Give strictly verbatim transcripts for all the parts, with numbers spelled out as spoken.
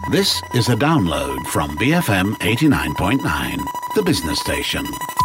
This is a download from B F M eighty-nine point nine, the business station.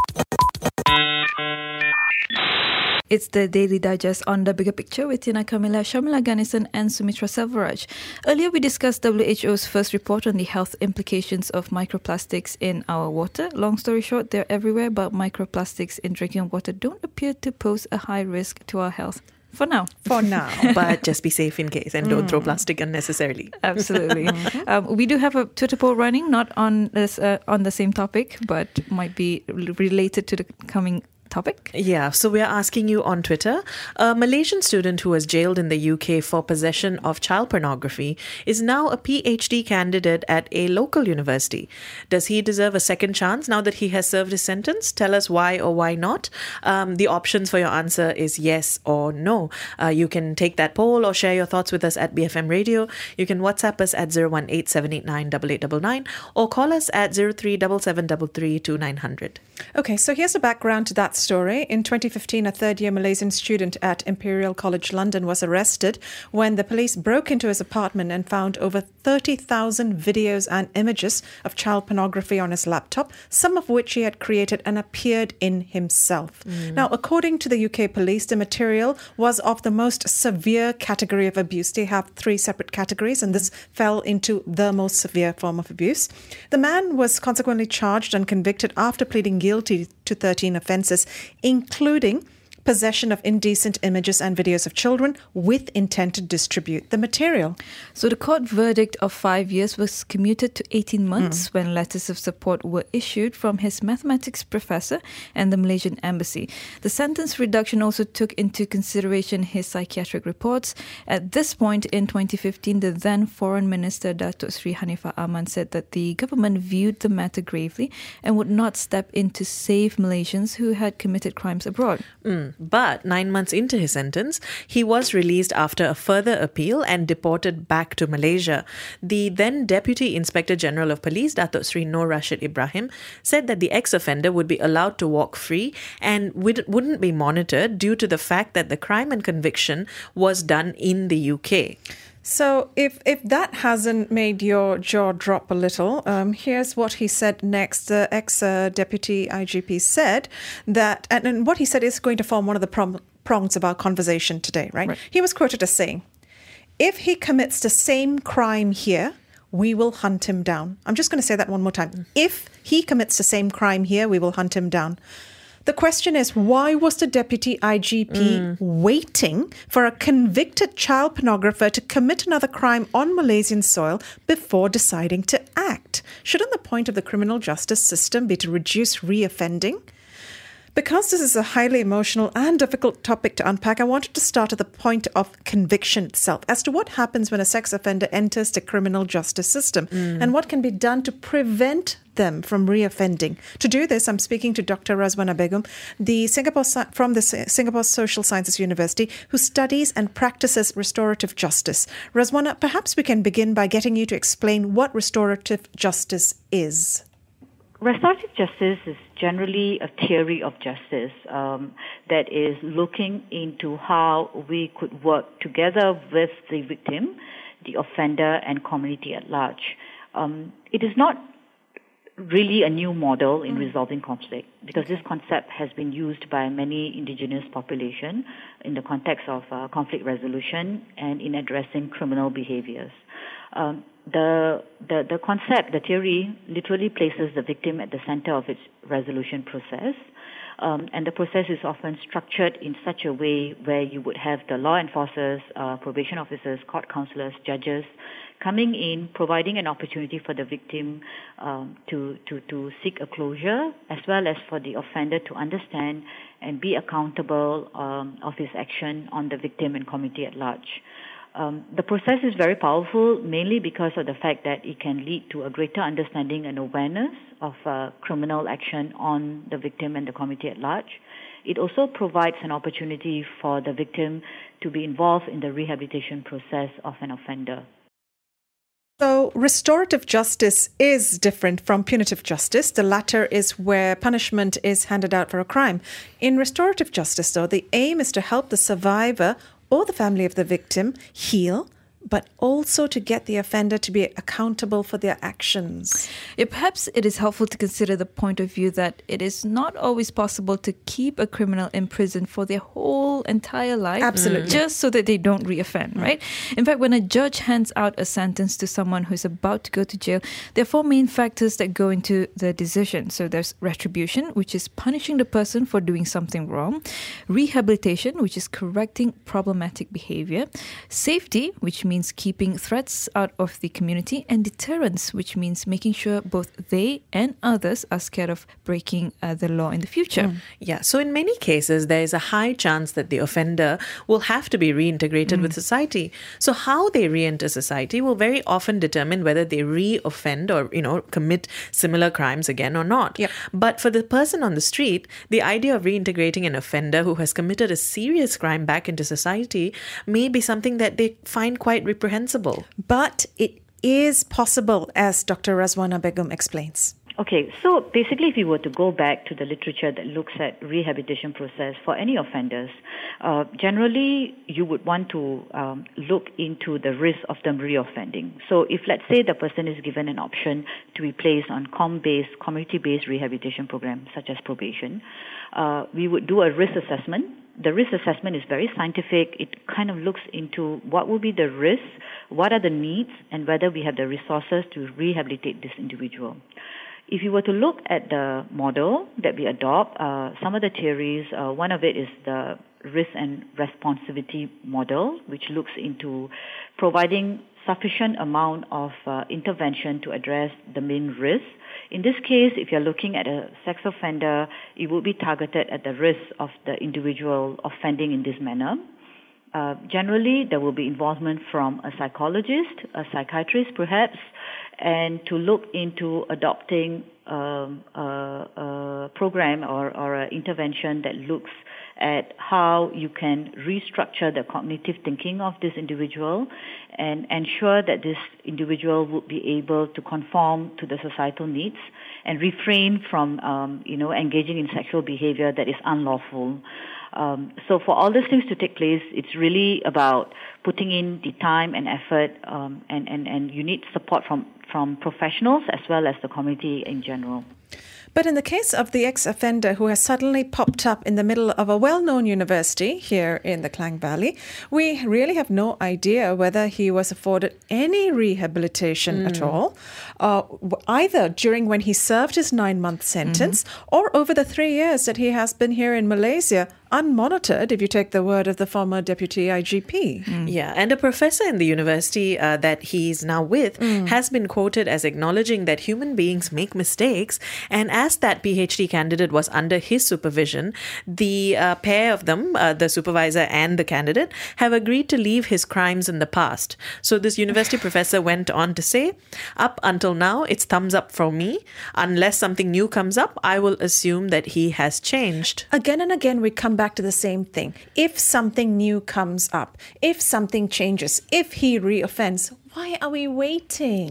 It's the Daily Digest on The Bigger Picture with Tina Kamila, Shamila Ganesan and Sumitra Selvaraj. Earlier we discussed W H O's first report on the health implications of microplastics in our water. Long story short, they're everywhere, but microplastics in drinking water don't appear to pose a high risk to our health. For now. For now. But just be safe in case and don't mm. throw plastic unnecessarily. Absolutely. um, we do have a Twitter poll running, not on this uh, on the same topic, but might be related to the coming topic. Yeah, so we are asking you on Twitter, a Malaysian student who was jailed in the U K for possession of child pornography is now a PhD candidate at a local university. Does he deserve a second chance now that he has served his sentence? Tell us why or why not. Um, the options for your answer is yes or no. Uh, you can take that poll or share your thoughts with us at B F M Radio. You can WhatsApp us at zero one eight seven eight nine eight eight nine nine or call us at zero three seven seven three three two nine zero zero. Okay, so here's the background to that story. In twenty fifteen, a third-year Malaysian student at Imperial College London was arrested when the police broke into his apartment and found over thirty thousand videos and images of child pornography on his laptop, some of which he had created and appeared in himself. Mm. Now, according to the U K police, the material was of the most severe category of abuse. They have three separate categories, and this fell into the most severe form of abuse. The man was consequently charged and convicted after pleading guilty to thirteen offences, including possession of indecent images and videos of children with intent to distribute the material. So the court verdict of five years was commuted to eighteen months mm. when letters of support were issued from his mathematics professor and the Malaysian embassy. The sentence reduction also took into consideration his psychiatric reports. At this point in twenty fifteen, the then Foreign Minister Datuk Sri Hanifah Aman said that the government viewed the matter gravely and would not step in to save Malaysians who had committed crimes abroad. Mm. But nine months into his sentence, he was released after a further appeal and deported back to Malaysia. The then Deputy Inspector General of Police, Datuk Sri Nur Rashid Ibrahim, said that the ex-offender would be allowed to walk free and wouldn't be monitored due to the fact that the crime and conviction was done in the U K. So if if that hasn't made your jaw drop a little, um, here's what he said next. The ex-deputy uh, I G P said that, and, and what he said is going to form one of the prom- prongs of our conversation today, right? right? He was quoted as saying, if he commits the same crime here, we will hunt him down. I'm just going to say that one more time. Mm. If he commits the same crime here, we will hunt him down. The question is, why was the Deputy I G P mm. waiting for a convicted child pornographer to commit another crime on Malaysian soil before deciding to act? Shouldn't the point of the criminal justice system be to reduce reoffending? Because this is a highly emotional and difficult topic to unpack, I wanted to start at the point of conviction itself, as to what happens when a sex offender enters the criminal justice system mm. and what can be done to prevent them from reoffending. To do this, I'm speaking to Doctor Razwana Begum, the Singapore from the Singapore Social Sciences University, who studies and practices restorative justice. Razwana, perhaps we can begin by getting you to explain what restorative justice is. Restorative justice is generally a theory of justice um, that is looking into how we could work together with the victim, the offender, and community at large. Um, it is not really a new model in mm. resolving conflict, because this concept has been used by many indigenous population in the context of uh, conflict resolution and in addressing criminal behaviors. Um, the, the the concept, the theory, literally places the victim at the center of its resolution process, um, and the process is often structured in such a way where you would have the law enforcers, uh, probation officers, court counselors, judges coming in, providing an opportunity for the victim um, to, to, to seek a closure, as well as for the offender to understand and be accountable um, of his action on the victim and community at large. Um, the process is very powerful, mainly because of the fact that it can lead to a greater understanding and awareness of uh, criminal action on the victim and the community at large. It also provides an opportunity for the victim to be involved in the rehabilitation process of an offender. So restorative justice is different from punitive justice. The latter is where punishment is handed out for a crime. In restorative justice, though, the aim is to help the survivor or the family of the victim heal, but also to get the offender to be accountable for their actions. Yeah, perhaps it is helpful to consider the point of view that it is not always possible to keep a criminal in prison for their whole entire life. Absolutely. Just so that they don't reoffend, right? In fact, when a judge hands out a sentence to someone who's about to go to jail, there are four main factors that go into the decision. So there's retribution, which is punishing the person for doing something wrong, rehabilitation, which is correcting problematic behavior, safety, which means keeping threats out of the community, and deterrence, which means making sure both they and others are scared of breaking uh, the law in the future. Mm. Yeah, so in many cases, there is a high chance that the offender will have to be reintegrated mm. with society. So how they re-enter society will very often determine whether they re-offend or, you know, commit similar crimes again or not. Yep. But for the person on the street, the idea of reintegrating an offender who has committed a serious crime back into society may be something that they find quite reprehensible. But it is possible, as Doctor Razwana Begum explains. Okay, so basically if you were to go back to the literature that looks at rehabilitation process for any offenders, uh, generally you would want to um, look into the risk of them reoffending. So if, let's say, the person is given an option to be placed on com-based, community-based rehabilitation program, such as probation, uh, we would do a risk assessment. The risk assessment is very scientific. It kind of looks into what will be the risks, what are the needs, and whether we have the resources to rehabilitate this individual. If you were to look at the model that we adopt, uh, some of the theories, uh, one of it is the risk and responsivity model, which looks into providing sufficient amount of uh, intervention to address the main risk. In this case, if you're looking at a sex offender, it would be targeted at the risk of the individual offending in this manner. Uh, generally, there will be involvement from a psychologist, a psychiatrist perhaps, and to look into adopting um, a, a program or, or an intervention that looks at how you can restructure the cognitive thinking of this individual and ensure that this individual would be able to conform to the societal needs and refrain from, um, you know, engaging in sexual behavior that is unlawful. Um, so for all these things to take place, it's really about putting in the time and effort, um, and, and, and you need support from, from professionals as well as the community in general. But in the case of the ex-offender who has suddenly popped up in the middle of a well-known university here in the Klang Valley, we really have no idea whether he was afforded any rehabilitation mm. at all, uh, either during when he served his nine-month sentence mm-hmm. or over the three years that he has been here in Malaysia, unmonitored, if you take the word of the former deputy I G P. Mm. Yeah, and a professor in the university uh, that he's now with mm. has been quoted as acknowledging that human beings make mistakes, and as that PhD candidate was under his supervision, the uh, pair of them, uh, the supervisor and the candidate, have agreed to leave his crimes in the past. So this university professor went on to say, up until now, it's thumbs up from me. Unless something new comes up, I will assume that he has changed. Again and again, we come back to the same thing. If something new comes up, if something changes, if he reoffends, why are we waiting?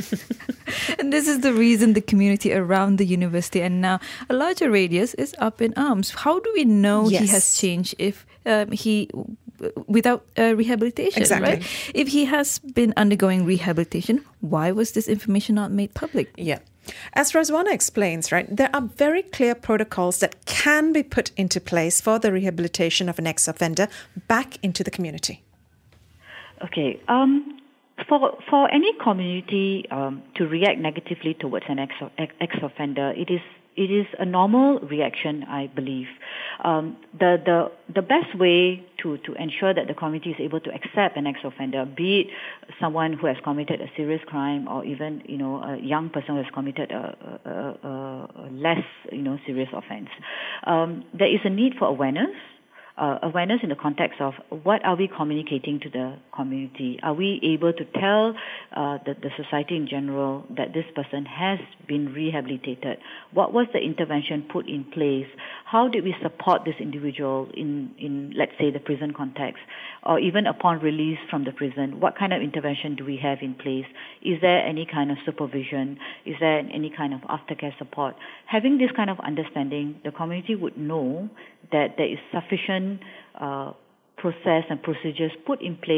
And this is the reason the community around the university and now a larger radius is up in arms. How do we know yes. he has changed if um, he without uh, rehabilitation, exactly. right? If he has been undergoing rehabilitation, why was this information not made public? Yeah. As Razwana explains, right, there are very clear protocols that can be put into place for the rehabilitation of an ex-offender back into the community. Okay. Um, for for any community um, to react negatively towards an ex ex-offender, it is it is a normal reaction, I believe. Um, the the the best way to to ensure that the community is able to accept an ex-offender, be it someone who has committed a serious crime or even, you know, a young person who has committed a, a, a, a less, you know, serious offense, um, there is a need for awareness. Uh, awareness in the context of what are we communicating to the community? Are we able to tell uh, the, the society in general that this person has been rehabilitated? What was the intervention put in place? How did we support this individual in, in, let's say, the prison context? Or even upon release from the prison, what kind of intervention do we have in place? Is there any kind of supervision? Is there any kind of aftercare support? Having this kind of understanding, the community would know that there is sufficient uh, process and procedures put in place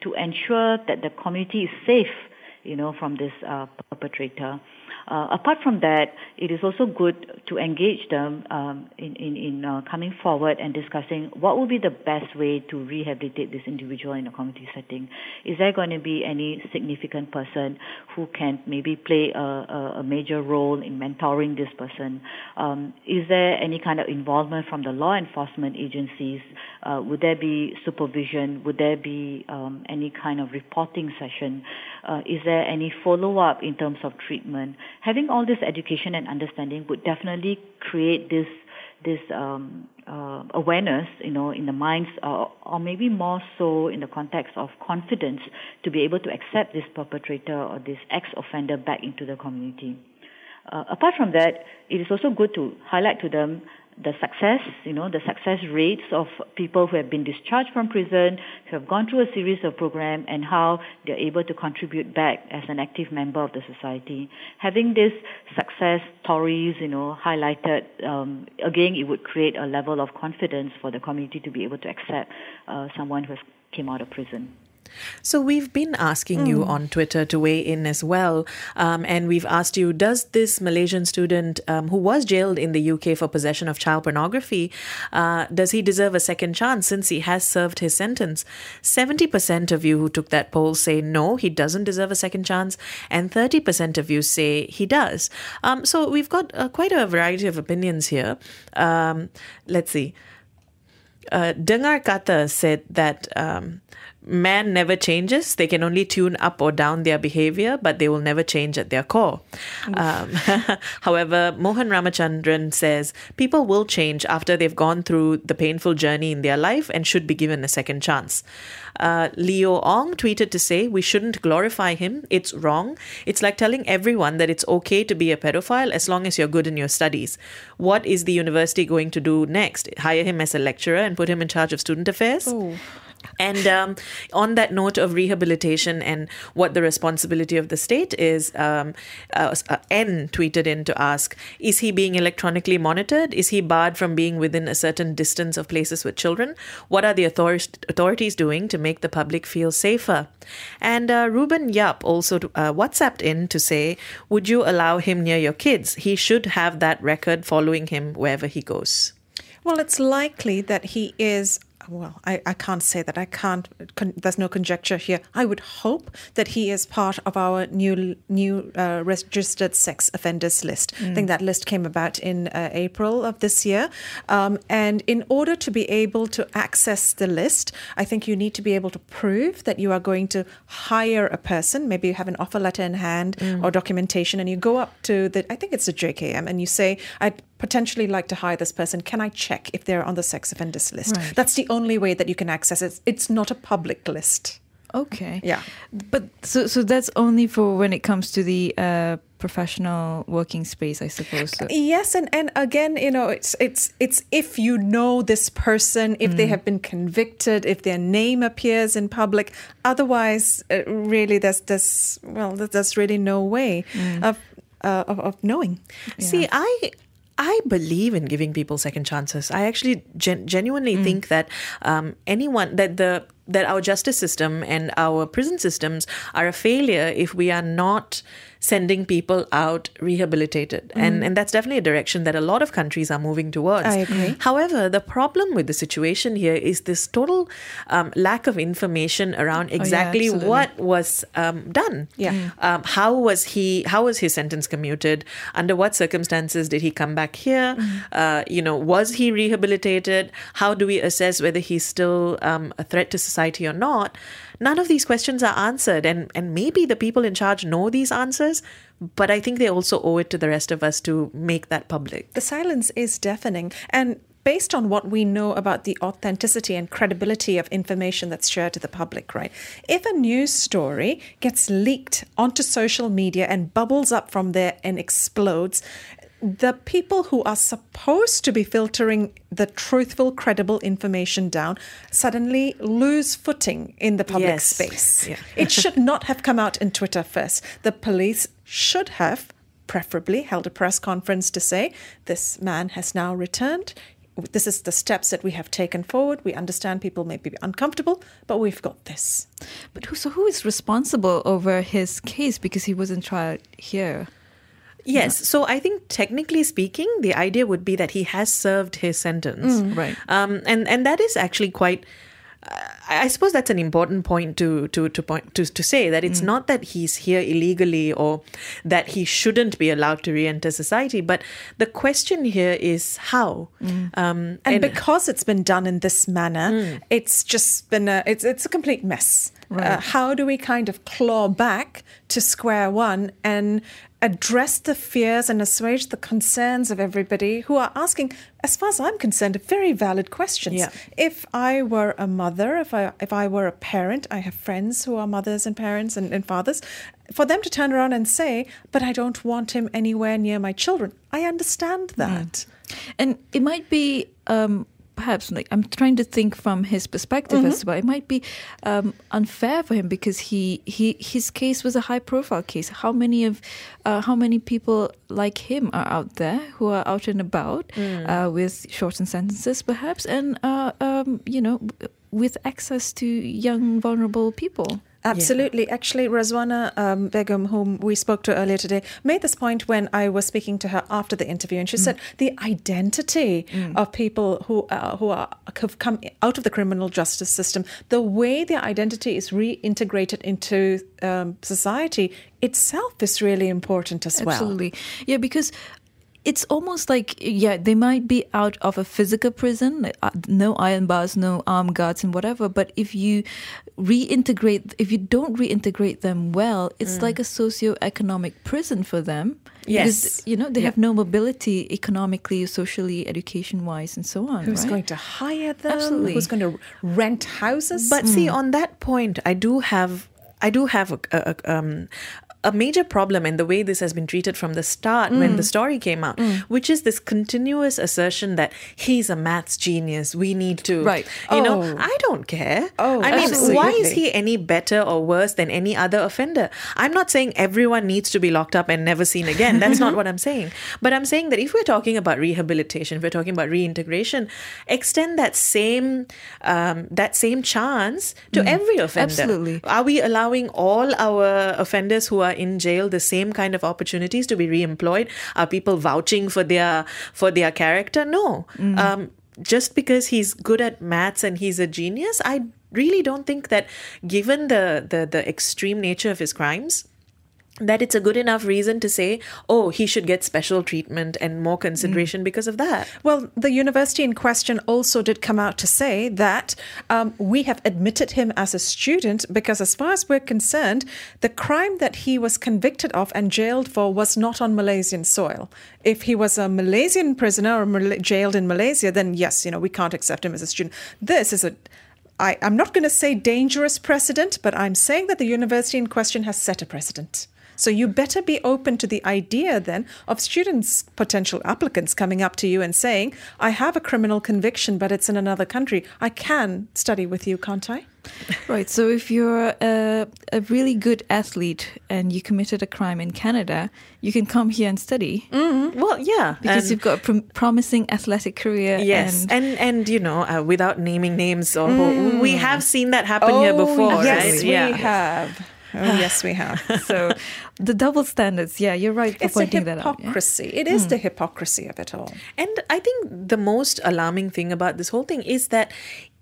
to ensure that the community is safe, you know, from this uh, perpetrator. Uh, apart from that, it is also good to engage them um, in, in, in uh, coming forward and discussing what would be the best way to rehabilitate this individual in a community setting. Is there going to be any significant person who can maybe play a, a, a major role in mentoring this person? Um, is there any kind of involvement from the law enforcement agencies? Uh, would there be supervision? Would there be um, any kind of reporting session? Uh, is there any follow-up in terms of treatment? Having all this education and understanding would definitely create this this um, uh, awareness, you know, in the minds, uh, or maybe more so in the context of confidence, to be able to accept this perpetrator or this ex-offender back into the community. Uh, apart from that, it is also good to highlight to them the success, you know, the success rates of people who have been discharged from prison, who have gone through a series of programs, and how they're able to contribute back as an active member of the society. Having this success stories, you know, highlighted, um, again, it would create a level of confidence for the community to be able to accept uh, someone who has came out of prison. So we've been asking mm. you on Twitter to weigh in as well. Um, and we've asked you, does this Malaysian student um, who was jailed in the U K for possession of child pornography, uh, does he deserve a second chance since he has served his sentence? seventy percent of you who took that poll say no, he doesn't deserve a second chance. And thirty percent of you say he does. Um, so we've got uh, quite a variety of opinions here. Um, let's see. Uh, Dengar Kata said that um, man never changes. They can only tune up or down their behavior, but they will never change at their core. Um, however, Mohan Ramachandran says people will change after they've gone through the painful journey in their life and should be given a second chance. Uh, Leo Ong tweeted to say, we shouldn't glorify him. It's wrong. It's like telling everyone that it's okay to be a pedophile as long as you're good in your studies. What is the university going to do next? Hire him as a lecturer and put him in charge of student affairs? Oh. And um, on that note of rehabilitation and what the responsibility of the state is, um, uh, uh, N tweeted in to ask, is he being electronically monitored? Is he barred from being within a certain distance of places with children? What are the author- authorities doing to make the public feel safer? And uh, Ruben Yap also uh, WhatsApped in to say, would you allow him near your kids? He should have that record following him wherever he goes. Well, it's likely that he is. Well, I, I can't say that. I can't. Con, there's no conjecture here. I would hope that he is part of our new new uh, registered sex offenders list. Mm. I think that list came about in uh, April of this year. Um, and in order to be able to access the list, I think you need to be able to prove that you are going to hire a person. Maybe you have an offer letter in hand mm. or documentation, and you go up to the, I think it's the J K M, and you say, I'd potentially like to hire this person. Can I check if they're on the sex offenders list? Right. That's the only way that you can access it. It's not a public list. Okay. Yeah. But so so that's only for when it comes to the uh, professional working space, I suppose. So. Yes, and, and again, you know, it's it's it's if you know this person, if mm. they have been convicted, if their name appears in public. Otherwise, uh, really, there's there's well, there's really no way mm. of, uh, of of knowing. Yeah. See, I. I believe in giving people second chances. I actually gen- genuinely mm. think that um, anyone, that the that our justice system and our prison systems are a failure if we are not sending people out rehabilitated. Mm. And, and that's definitely a direction that a lot of countries are moving towards. I agree. However, the problem with the situation here is this total um, lack of information around exactly oh, yeah, what was um, done. Yeah. Mm. Um, how was he, how was his sentence commuted? Under what circumstances did he come back here? Mm. Uh, you know, was he rehabilitated? How do we assess whether he's still um, a threat to society or not? None of these questions are answered, and, and maybe the people in charge know these answers, but I think they also owe it to the rest of us to make that public. The silence is deafening, and based on what we know about the authenticity and credibility of information that's shared to the public, right? If a news story gets leaked onto social media and bubbles up from there and explodes, the people who are supposed to be filtering the truthful, credible information down suddenly lose footing in the public yes. space. Yeah. It should not have come out in Twitter first. The police should have, preferably, held a press conference to say, this man has now returned. this is the steps that we have taken forward. We understand people may be uncomfortable, but we've got this. But who, so who is responsible over his case because he wasn't tried here? Yes. So I think technically speaking, the idea would be that he has served his sentence. Mm, right. Um, and, and that is actually quite... Uh, I suppose that's an important point to to to point to to say that it's mm. not that he's here illegally or that he shouldn't be allowed to re-enter society, but the question here is how. Mm. Um, and, and because it's been done in this manner, mm. it's just been a it's it's a complete mess. Right. Uh, how do we kind of claw back to square one and address the fears and assuage the concerns of everybody who are asking, as far as I'm concerned, very valid questions. Yeah. If I were a mother, if I if I were a parent, I have friends who are mothers and parents and, and fathers, for them to turn around and say, but I don't want him anywhere near my children. I understand that. Mm. And it might be... Um, Perhaps, like I'm trying to think from his perspective mm-hmm. as well. It might be um, unfair for him because he, he his case was a high-profile case. How many of uh, how many people like him are out there who are out and about mm. uh, with shortened sentences, perhaps, and uh, um, you know, with access to young, vulnerable people. Absolutely. Yeah. Actually, Razwana um, Begum, whom we spoke to earlier today, made this point when I was speaking to her after the interview, and she mm. said the identity mm. of people who uh, who are have come out of the criminal justice system, the way their identity is reintegrated into um, society itself is really important as well. Absolutely. Yeah, because it's almost like, yeah, they might be out of a physical prison, like, uh, no iron bars, no armed guards and whatever. But if you reintegrate, if you don't reintegrate them well, it's mm. like a socio-economic prison for them. Yes. Because, you know, they yeah. have no mobility economically, socially, education-wise, and so on. Who's right? going to hire them? Absolutely. Who's going to rent houses? But mm. see, on that point, I do have, I do have a, a, a um. a major problem in the way this has been treated from the start mm. when the story came out, mm. which is this continuous assertion that he's a maths genius. We need to, right. you oh. know, I don't care. Oh, I mean, absolutely. why is he any better or worse than any other offender? I'm not saying everyone needs to be locked up and never seen again. That's not what I'm saying. But I'm saying that if we're talking about rehabilitation, if we're talking about reintegration, extend that same um, that same chance to mm. every offender. Absolutely. Are we allowing all our offenders who are in jail the same kind of opportunities to be re-employed? Are people vouching for their for their character? No. Mm. Um, just because he's good at maths and he's a genius, I really don't think that, given the the, the extreme nature of his crimes, that it's a good enough reason to say, oh, he should get special treatment and more consideration mm. because of that. Well, the university in question also did come out to say that um, we have admitted him as a student because, as far as we're concerned, the crime that he was convicted of and jailed for was not on Malaysian soil. If he was a Malaysian prisoner or Mal- jailed in Malaysia, then yes, you know, we can't accept him as a student. This is a I, I'm not going to say dangerous precedent, but I'm saying that the university in question has set a precedent. So you better be open to the idea then of students, potential applicants coming up to you and saying, I have a criminal conviction, but it's in another country. I can study with you, can't I? Right. So if you're a, a really good athlete and you committed a crime in Canada, you can come here and study. Mm-hmm. Well, yeah. Because you've got a pr- promising athletic career. Yes. And, and, and you know, uh, without naming names, or mm. we have seen that happen oh, here before, yes, right? we yeah. have. Oh, yes, we have. So the double standards, yeah, you're right for it's pointing that out. It's hypocrisy. Yeah? It is mm. the hypocrisy of it all. And I think the most alarming thing about this whole thing is that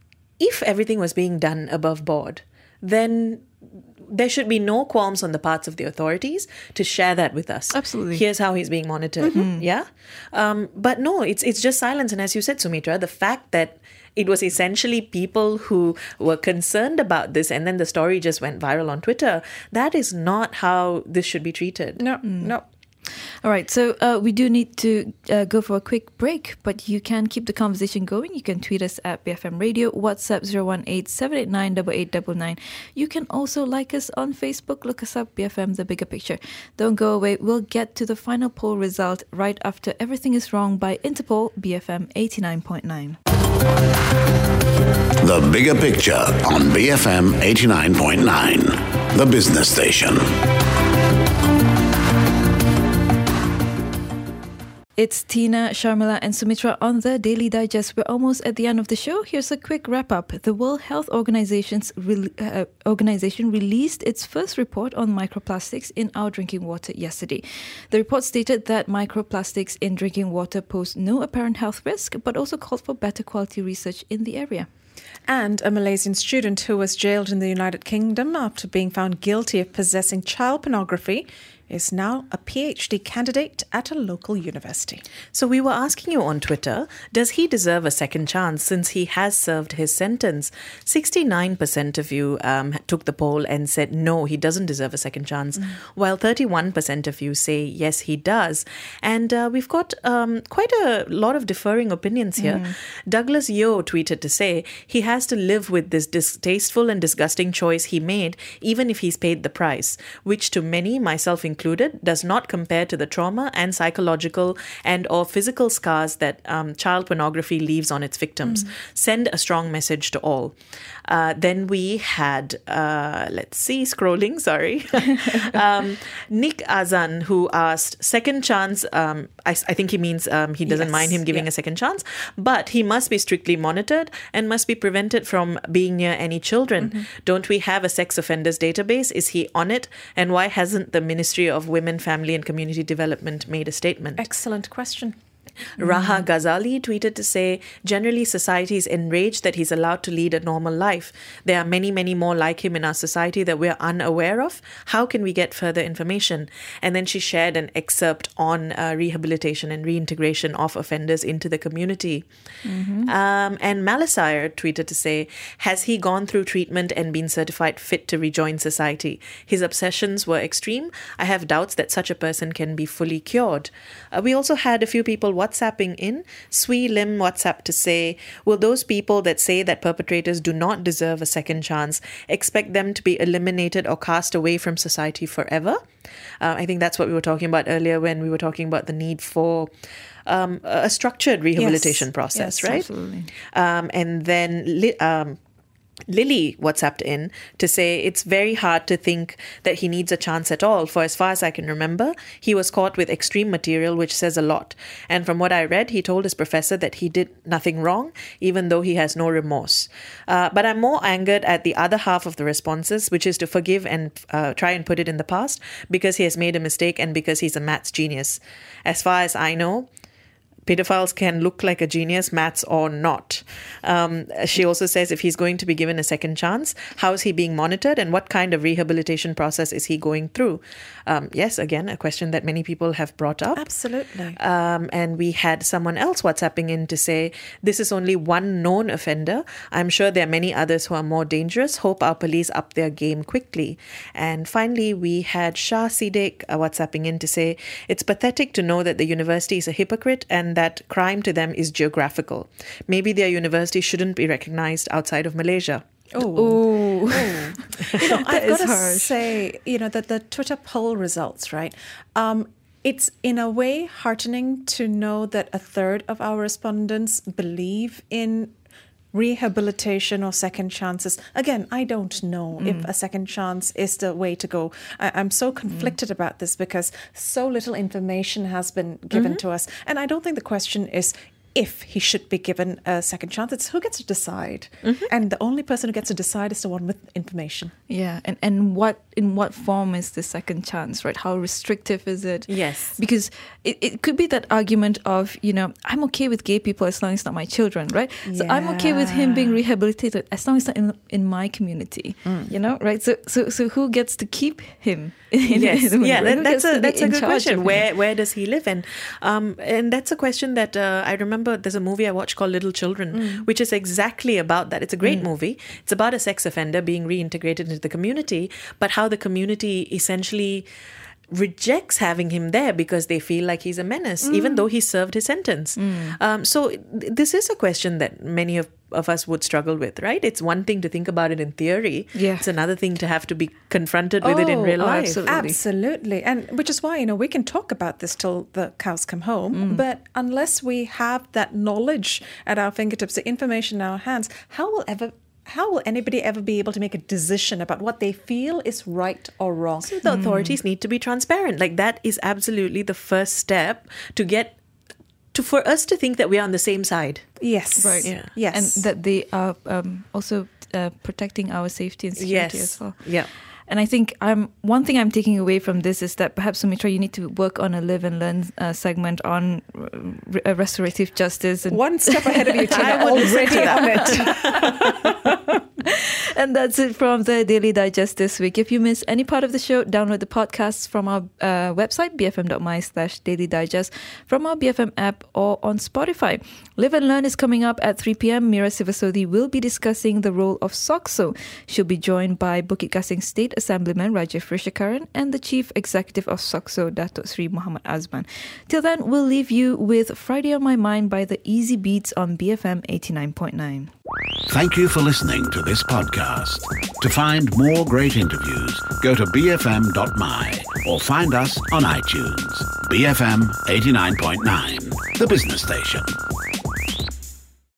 if everything was being done above board, then there should be no qualms on the parts of the authorities to share that with us. Absolutely. Here's how he's being monitored. Mm-hmm. Yeah. Um, but no, it's it's just silence. And as you said, Sumitra, the fact that it was essentially people who were concerned about this and then the story just went viral on Twitter, that is not how this should be treated. No, mm. no. All right, so uh, we do need to uh, go for a quick break, but you can keep the conversation going. You can tweet us at B F M Radio, WhatsApp zero one eight, seven eight nine, eight eight nine nine. You can also like us on Facebook. Look us up, B F M The Bigger Picture. Don't go away. We'll get to the final poll result right after Everything is Wrong by Interpol, B F M eighty-nine point nine. The Bigger Picture on B F M eighty-nine point nine, the business station. It's Tina, Sharmila and Sumitra on the Daily Digest. We're almost at the end of the show. Here's a quick wrap-up. The World Health Organization's re- uh, organization released its first report on microplastics in our drinking water yesterday. The report stated that microplastics in drinking water pose no apparent health risk, but also called for better quality research in the area. And a Malaysian student who was jailed in the United Kingdom after being found guilty of possessing child pornography is now a PhD candidate at a local university. So we were asking you on Twitter, does he deserve a second chance since he has served his sentence? sixty-nine percent of you um, took the poll and said no, he doesn't deserve a second chance, mm. while thirty-one percent of you say yes, he does. And uh, we've got um, quite a lot of differing opinions here. Mm. Douglas Yeo tweeted to say he has to live with this distasteful and disgusting choice he made, even if he's paid the price, which to many, myself included, included, does not compare to the trauma and psychological and or physical scars that um, child pornography leaves on its victims. Mm. Send a strong message to all. Uh, then we had, uh, let's see, scrolling, sorry. um, Nick Azan, who asked, second chance, um, I, I think he means um, he doesn't yes. mind him giving yeah. a second chance, but he must be strictly monitored and must be prevented from being near any children. Mm-hmm. Don't we have a sex offenders database? Is he on it? And why hasn't the Ministry of Women, Family and Community Development made a statement? Excellent question. Raha Ghazali tweeted to say, generally society is enraged that he's allowed to lead a normal life. There are many, many more like him in our society that we're unaware of. How can we get further information? And then she shared an excerpt on uh, rehabilitation and reintegration of offenders into the community. Mm-hmm. Um, and Malasire tweeted to say, has he gone through treatment and been certified fit to rejoin society? His obsessions were extreme. I have doubts that such a person can be fully cured. Uh, we also had a few people WhatsApping in. Sui Lim WhatsApp to say, will those people that say that perpetrators do not deserve a second chance expect them to be eliminated or cast away from society forever? Uh, I think that's what we were talking about earlier when we were talking about the need for um, a structured rehabilitation yes. process, yes, right? Absolutely. Um, and then li- um, Lily WhatsApped in to say it's very hard to think that he needs a chance at all. For as far as I can remember, he was caught with extreme material, which says a lot. And from what I read, he told his professor that he did nothing wrong, even though he has no remorse. Uh, but I'm more angered at the other half of the responses, which is to forgive and uh, try and put it in the past because he has made a mistake and because he's a maths genius. As far as I know, pedophiles can look like a genius, maths or not. Um, she also says if he's going to be given a second chance, how is he being monitored and what kind of rehabilitation process is he going through? Um, yes, again, a question that many people have brought up. Absolutely. Um, and we had someone else WhatsApping in to say, this is only one known offender. I'm sure there are many others who are more dangerous. Hope our police up their game quickly. And finally, we had Shah Siddiq uh, WhatsApping in to say, it's pathetic to know that the university is a hypocrite and that crime to them is geographical. Maybe their university shouldn't be recognized outside of Malaysia. Oh, oh. You know, I've got to harsh. say, you know, that the Twitter poll results, right? Um, it's in a way heartening to know that a third of our respondents believe in rehabilitation or second chances. Again, I don't know mm. if a second chance is the way to go. I, I'm so conflicted mm. about this because so little information has been given mm-hmm. to us. And I don't think the question is if he should be given a second chance. It's who gets to decide. Mm-hmm. And the only person who gets to decide is the one with information. Yeah, and, and what in what form is the second chance, right? How restrictive is it? Yes. Because it, it could be that argument of, you know, I'm okay with gay people as long as it's not my children, right? Yeah. So I'm okay with him being rehabilitated as long as it's not in, in my community, mm. you know, right? So so so who gets to keep him? In, yes, in yeah, that, that's a that's a good question. question. Where where does he live? And um, and that's a question that uh, I remember. There's a movie I watched called Little Children, mm. which is exactly about that. It's a great mm. movie. It's about a sex offender being reintegrated into the community, but how the community essentially rejects having him there because they feel like he's a menace, mm. even though he served his sentence. Mm. Um, so th- this is a question that many of of us would struggle with, right? It's one thing to think about it in theory. Yeah. It's another thing to have to be confronted with oh, it in real oh, life. Absolutely. absolutely. And which is why, you know, we can talk about this till the cows come home, mm. but unless we have that knowledge at our fingertips, the information in our hands, how will ever How will anybody ever be able to make a decision about what they feel is right or wrong? So the authorities mm. need to be transparent. Like that is absolutely the first step to get to for us to think that we are on the same side. Yes. Right. Yeah. Yes. And that they are um, also uh, protecting our safety and security Yes. as well. Yeah. And I think I'm one thing I'm taking away from this is that perhaps, Sumitra, you need to work on a live and learn uh, segment on re- uh, restorative justice. And One step ahead of you, Tina, already on it. And that's it from the Daily Digest this week. If you miss any part of the show, download the podcasts from our uh, website, b f m dot m y slash daily digest, from our B F M app or on Spotify. Live and Learn is coming up at three p.m. Mira Sivasodi will be discussing the role of SOXO. She'll be joined by Bukit Gasing State Assemblyman Rajiv Rishikaran and the Chief Executive of SOXO, Datuk Sri Muhammad Azman. Till then, we'll leave you with Friday on My Mind by the Easy Beats on B F M eighty-nine point nine. Thank you for listening to this podcast. To find more great interviews, go to b f m dot m y or find us on iTunes. B F M eighty-nine point nine, the business station.